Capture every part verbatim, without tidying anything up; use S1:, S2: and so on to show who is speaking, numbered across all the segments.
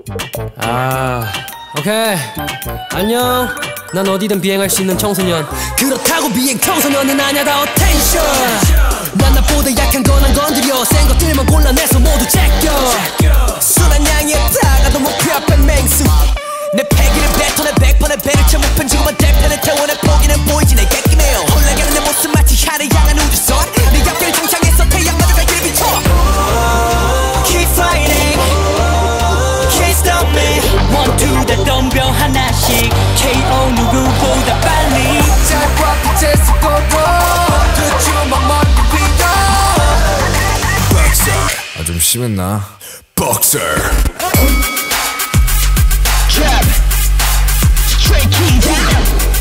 S1: 아, 오케이. 안녕. 난 어디든 비행할 수 있는 청소년. 그렇다고 비행 청소년은 아냐 다 어텐션. 난 나보다 약한 건 안 건드려. 센 것들만 골라내서 모두 제껴. 순한 양이 다가도 목표 앞에 맹수. 내 패기를 뱉어내 백 번의 배를 채 목편 지구만 대편에 태워 내 포기는 보이지 내 객기네요. 홀라가는 내 모습 마치 하늘 향한 우주선. 네 곁길 동창에서 태양마저 갈 길을 비춰. Keep fighting, can't stop me. One two 다 덤벼 하나씩 케이오 누구보다 빨리. 짧아 빛의 속도로 그 주먹 멀리 비어.
S2: Boxer 아 좀 심했나? Boxer
S3: Jab, straight key down.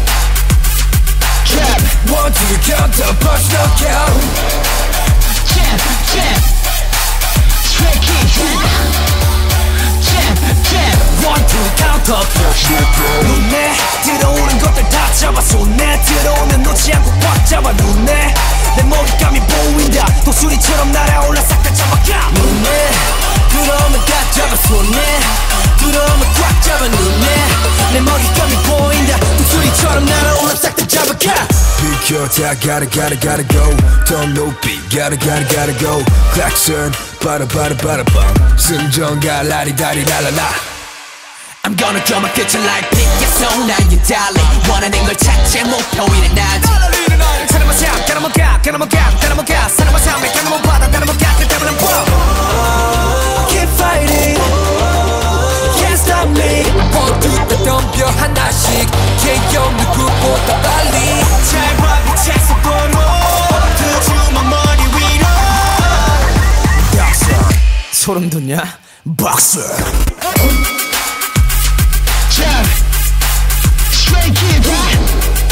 S3: Jab,
S2: one two counter punch knockout.
S3: jab, jab, straight key down. Jab, jab,
S1: One two counter punch knockout. 눈에 들어오는 것들 다 잡아 손에 들어오면 놓지 않고 꽉 잡아. 눈에 내 먹잇감이 보인다. 독수리처럼 날아올라 싹 다 잡아가. 눈에 들어오면 다 잡아 손에 들어오면 꽉 잡아. 눈에 내 먹잇감이 보인다. 독수리처럼 날아올라 싹 다 잡아가.
S2: 비켜 다 gotta gotta gotta go. 더 높이 gotta gotta gotta go. Klaxon 바라 바라 바라 밤 승전가 라리다리 랄랄라.
S1: I'm gonna draw my future like pick your song. 난 you darling 원하는 걸 찾지 목표이는 나지. 사람만 삶 가나만 가 가나만 가 가나만 가 사람만 삶에 가나만 받아 가나만 가 그 때문에 뭐. Keep fighting, can't stop me. 모두 다 덤벼 하나씩 케이오 누구보다 빨리. 짧아 빛의 속도로 그 주먹 머리 위로. Boxer 소름 돋냐? Boxer
S3: jab, straight key down.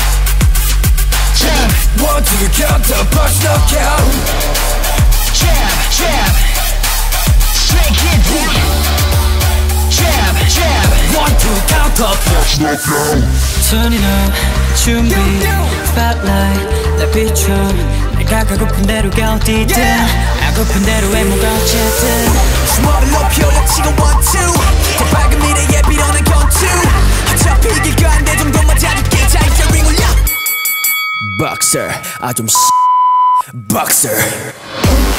S3: Jab,
S2: one two counter punch knockout.
S3: jab, jab, straight key down. Jab, jab,
S1: One two counter punch.
S4: Turn it up, 준비, spotlight, 날 비춰. 내가 가고픈 대로 가 어디든 가고픈 대로 해 뭐가 어쨌든.
S1: 주먹을 높여 올려치고 one two. 더 밝은 미래에 빌어낸 건투. 어차피 이길 거 안 돼 정도만 자줄게. 자 이제 링 올려. Boxer 아좀 Boxer